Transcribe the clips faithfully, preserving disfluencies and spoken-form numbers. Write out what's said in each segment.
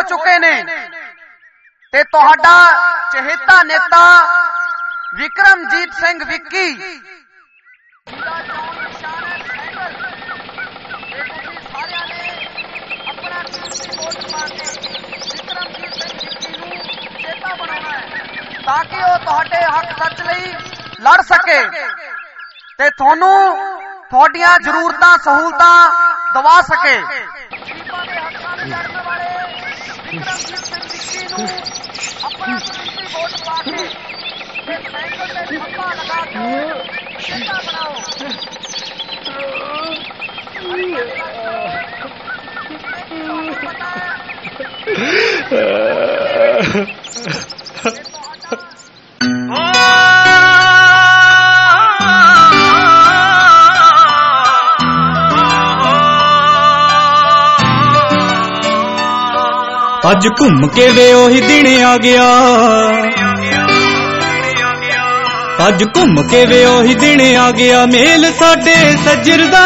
ਹੋ ਚੁੱਕੇ ਨੇ ਤੇ ਤੁਹਾਡਾ ਚਹੇਤਾ ਨੇਤਾ ਵਿਕਰਮਜੀਤ ਸਿੰਘ ਵਿੱਕੀ ਜਿਹਦਾ ਚੋਣ ਨਿਸ਼ਾਨ ਹੈ ਸਾਈਕਲ ਤੇ ਤੁਸੀਂ ਸਾਰਿਆਂ ਨੇ ਆਪਣਾ ਕੀਮਤੀ ਵੋਟ ਪਾ ਕੇ ਵਿਕਰਮਜੀਤ ਸਿੰਘ ਵਿੱਕੀ ਨੂੰ ਚੇਤਾ ਬਣਾਉਣਾ ਹੈ ਤਾਂ ਕਿ ਉਹ ਤੁਹਾਡੇ ਹੱਕ ਸੱਚ ਲਈ ਲੜ ਸਕੇ ਤੇ ਤੁਹਾਨੂੰ ਤੁਹਾਡੀਆਂ ਜ਼ਰੂਰਤਾਂ ਸਹੂਲਤਾਂ ਦਵਾ ਸਕੇ। ਗਰੀਬਾਂ ਦੇ ਹੱਕਾਂ ਲਈ ਲੜਨ ਵਾਲੇ ਵਿਕਰਮਜੀਤ ਸਿੰਘ ਵਿੱਕੀ ਨੂੰ ਆਪਣਾ ਕੀਮਤੀ ਵੋਟ ਪਾ ਕੇ ਤੇ ਸਾਈਕਲ ਤੇ ਖੰਭਾ ਲਗਾ ਕੇ ਚੇਤਾ ਬਣਾਓ। ਅੱਜ ਘੁੰਮ ਕੇ ਵੇ ਉਹੀ ਦਿਨ ਆ ਗਿਆ, ਅੱਜ ਘੁੰਮ ਕੇ ਵੇ ਉਹੀ ਦਿਨ ਆ ਗਿਆ, ਮੇਲ ਸਾਡੇ ਸੱਜਰ ਦਾ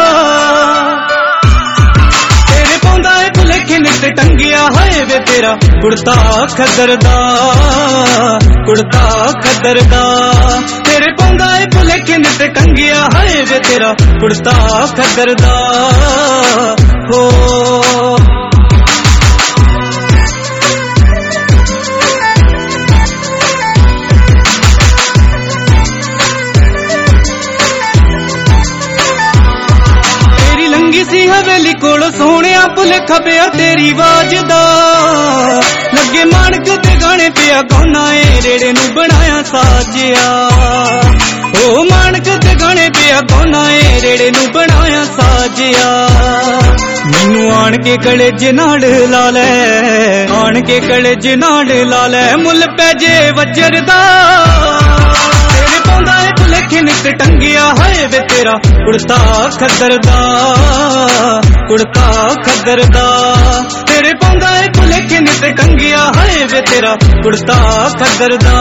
ਤੇਰੇ ਪਾਉਂਦਾ ਏ ਭੁਲੇਖੇ ਨਿੱਤ ਟੰਗਿਆ ਹੋਏ ਵੇ ਤੇਰਾ ਕੁੜਤਾ ਖੱਦਰ ਦਾ, ਕੁੜਤਾ ਖੱਦਰ ਦਾ ਤੇਰੇ ਪਾਉਂਦਾ ਏ ਭੁਲੇਖੇ ਨਿੱਤ ਟੰਗਿਆ ਹੋਏ ਵੇ ਤੇਰਾ ਕੁੜਤਾ ਖੱਦਰ ਦਾ। ਹੋ ਸੀ ਹਵੇਲੀ ਕੋਲ ਸੋਹਣਿਆ ਭੁਲੇਖਾ ਪਿਆ ਤੇਰੀ ਆਵਾਜ਼ ਦਾ, ਲੱਗੇ ਮਾਣਕ ਤੇ ਗਾਣੇ ਪਿਆ ਗਾਉਣਾ ਏ ਰੇੜੇ ਨੂੰ ਬਣਾਇਆ ਸਾਜਿਆ, ਓ ਮਾਣਕ ਤੇ ਗਾਣੇ ਪਿਆ ਗਾਉਣਾ ਏ ਰੇੜੇ ਨੂੰ ਬਣਾਇਆ ਸਾਜਿਆ। ਮੈਨੂੰ ਆਣ ਕੇ ਕਲੇਜ ਨਾਲ ਲਾ ਲੈ, ਆਣ ਕੇ ਕਲੇਜ ਨਾਲ ਲਾ ਲੈ, ਮੁੱਲ ਪੈ ਜੇ ਵੱਜਰ ਦਾ ਤੇਰੇ ਪਾਉਂਦਾ ਏ ਭੁਲੇਖੇ ਨਿੱਤ ਟੰਗਿਆ ਹੋਏ ਵੇ ਤੇਰਾ ਕੁੜਤਾ ਖੱਦਰ ਦਾ, ਕੁੜਤਾ ਖੱਦਰ ਦਾ ਤੇਰੇ ਪਾਉਂਦਾ ਏ ਭੁਲੇਖੇ ਨਿੱਤ ਟੰਗਿਆ ਹੋਏ ਵੇ ਤੇਰਾ ਕੁੜਤਾ ਖੱਦਰ ਦਾ।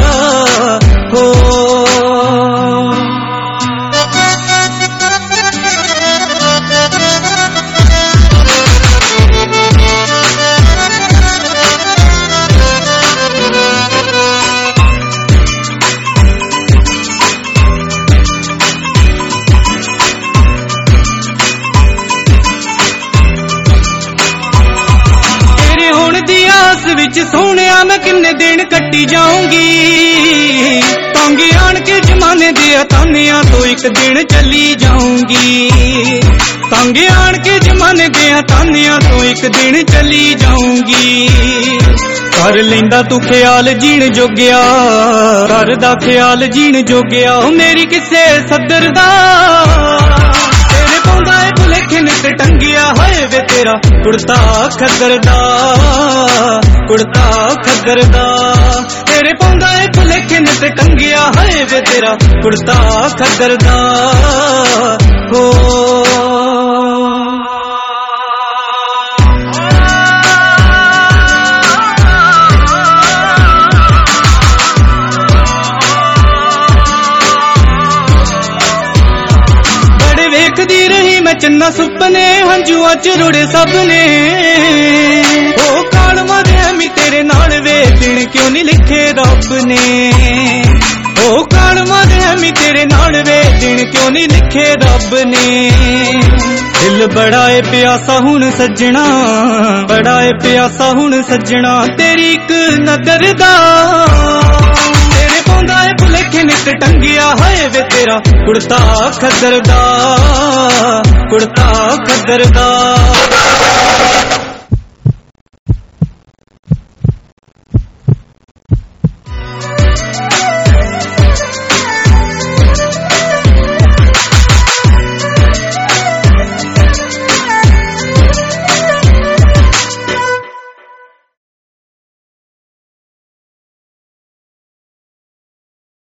ਹੋ ਵਿੱਚ ਸੋਹਣਿਆ ਮੈਂ ਕਿੰਨੇ ਦਿਨ ਕੱਟੀ ਜਾਊਂਗੀ, ਤਾਂਗੇ ਆਣ ਕੇ ਜਮਾਨੇ ਦੇ ਤਾਨਿਆਂ ਤੋਂ ਇੱਕ ਦਿਨ ਚੱਲੀ ਜਾਊਂਗੀ, ਤਾਂਗੇ ਆਣ ਕੇ ਜਮਾਨੇ ਦੇ ਤਾਨਿਆਂ ਤੋਂ ਇੱਕ ਦਿਨ ਚੱਲੀ ਜਾਊਂਗੀ। ਕਰ ਲੈਂਦਾ ਤੂੰ ਖਿਆਲ ਜੀਣ ਜੋਗਿਆ, ਕਰਦਾ ਖਿਆਲ ਜੀਣ ਜੋਗਿਆ ਉਹ ਮੇਰੀ ਕਿਸੇ ਸੱਦਰ ਦਾ ਤੇਰੇ ਪਾਉਂਦਾ ਏ ਭੁਲੇਖੇ ਨਿੱਤ ਟੰਗਿਆ ਹੋਏ ਵੇ ਤੇਰਾ ਕੁੜਤਾ ਖੱਦਰ ਦਾ, ਕੁੜਤਾ ਖੱਦਰ ਦਾ ਤੇਰੇ ਪਾਉਂਦਾ ਏ ਭੁਲੇਖੇ ਨਿੱਤ ਟੰਗਿਆ ਹੋਏ ਵੇ ਤੇਰਾ ਕੁੜਤਾ ਖੱਦਰ ਦਾ। ਹੋ ਵੇਖਦੀ ਰਹੀ ਮੈਂ ਚੰਨਾ ਸੁਪਨੇ ਹੰਝੂਆਂ ਚ ਰੁੜੇ ਸਭ ਨੇ, ਉਹ ਕਾਲਮਾਂ ਦੇ ਐਵੇਂ ਤੇਰੇ ਨਾਲ ਵੇ ਦਿਨ ਕਿਉਂ ਨਹੀਂ ਲਿਖੇ ਰੱਬ ਨੇ, ਉਹ ਕਾਲਮਾਂ ਦੇ ਐਵੇਂ ਤੇਰੇ ਨਾਲ ਵੇ ਦਿਨ ਕਿਉਂ ਨਹੀਂ ਲਿਖੇ ਰੱਬ ਨੇ। ਦਿਲ ਬੜਾ ਏ ਪਿਆਸਾ ਹੁਣ ਸੱਜਣਾ, ਬੜਾ ਏ ਪਿਆਸਾ ਹੁਣ ਸੱਜਣਾ ਤੇਰੀ ਇੱਕ ਨਜ਼ਰ ਦਾ ਤੇਰੇ ਪਾਉਂਦਾ ਏ ਭੁਲੇਖੇ ਨਿੱਤ ਟੰਗਿਆ ਹੋਏ ਵੇ ਤੇਰਾ ਕੁੜਤਾ ਖੱਦਰ ਦਾ, ਕੁੜਤਾ ਖੱਦਰ ਦਾ।